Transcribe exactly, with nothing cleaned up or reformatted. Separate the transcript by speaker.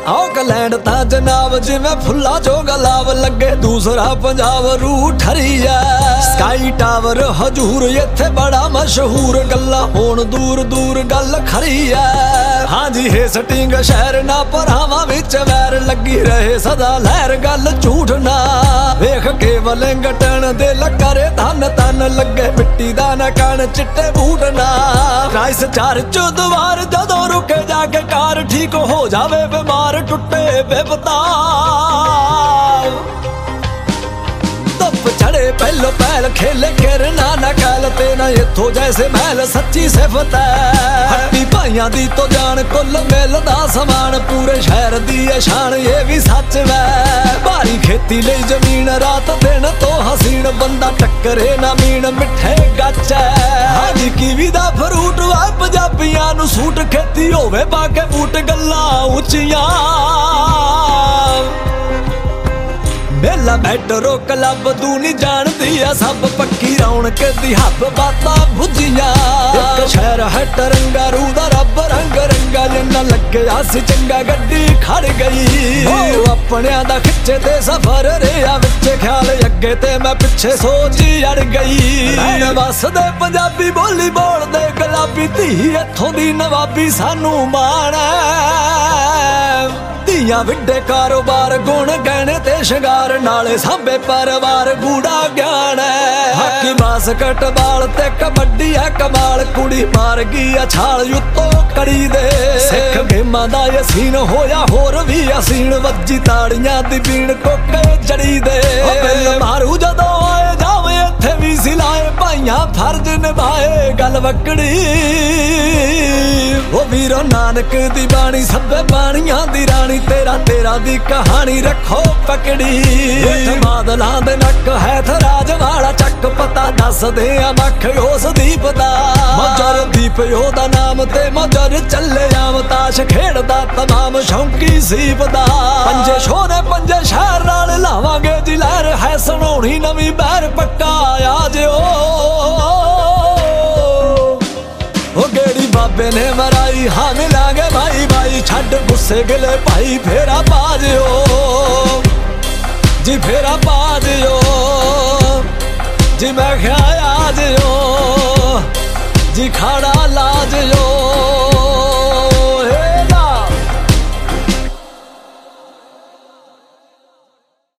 Speaker 1: Auckland ता जनाब जिवें फुल्ला जो गलाव लगे दूसरा पंजाब रूह ठरी है। स्काई टावर हजूर इत्थे बड़ा मशहूर गल्लां होण दूर दूर गल खरी है। हाँ जी हेस्टिंग शहर ना भरावां विच वैर लगी रहे सदा लहर गल झूठ ना वेख के वलिंगटन दिल करे धन तन लगे मिट्टी दा ना कण चिट्टे बूट ना क्राइस्ट चर्च द्वार जदों रुके जाके कार ठीक हो जावे बीमार टुटे बेपता धुप चढ़े पहलो पहल खेले खेरना न कैल तेना इथों जैसे महल सच्ची सिफत है। हट्टी भाइयां दी तो जान कुल मिलदा समान पूरे शहर दी है शान ये भी सच है। भारी खेती लई जमीन रात दिन तो हसीन बंदा टक्करे ना मीन मिठे गच है। हाजी कीवी दा फ्रूट आ पंजाबियां नू सूट खेती होवे बाके बूट गल्लां उच्चियां मेला मैट्रो क्लब दूनी जानदी है सब पक्की रौनक दी हब बातां भुजियां एक शहर है तरंगा रू दा रब रंग रंगा जिन्ना लगे आसी चंगा गड्डी खड़ गई अपनियां दा खिच्चे ते सफर रेहा विच ख्याल अगे ते मैं पिछे सोच अड़ गई। रैण वसदे पंजाबी बोली बोलदे गुलाबी धी इत्थों दी नवाबी सानू माण धीआं विड्डे कारोबार गुण गहने ते शंगार नाले सांभे परिवार गूड़ा ज्ञान है। हाकी बास्कट बाल ते कबड्डी है कमाल कुड़ी मार गई छाल उत्तों कड़ी दे सिख गेमां दा यसीन होया होर भी असीन वज्जी ताड़ियां दी बीण कोके जड़ी दे बिल मारू जदों आए जावे इत्थे भी सिलाए भाइयां फर्ज निभाए गल वकड़ी ओ वीरो नानक दी बाणी सभे बाणियां दी रानी तेरा तेरा दी कहानी रखो पकड़ी बादलां दे नक है थराज वाला चक पता दस दे मख उस दीप दा मजर दीप ओदा नाम ते मजर चले आम ताश खेड़दा तमाम शौकी सीप दा पंजे शोरे पंजे शहर नाल लावांगे जी लहर है सुनाउणी नवीं बहर पक्का आ जिओ ओ गेड़ी बाबे ने मराई हाँ मिलांगे भाई भाई छड़ गुस्से गिले भाई फेरा पा जियो जी फेरा पा जियो जी मैं ख्या आ जियो जी खाड़ा ला जियो।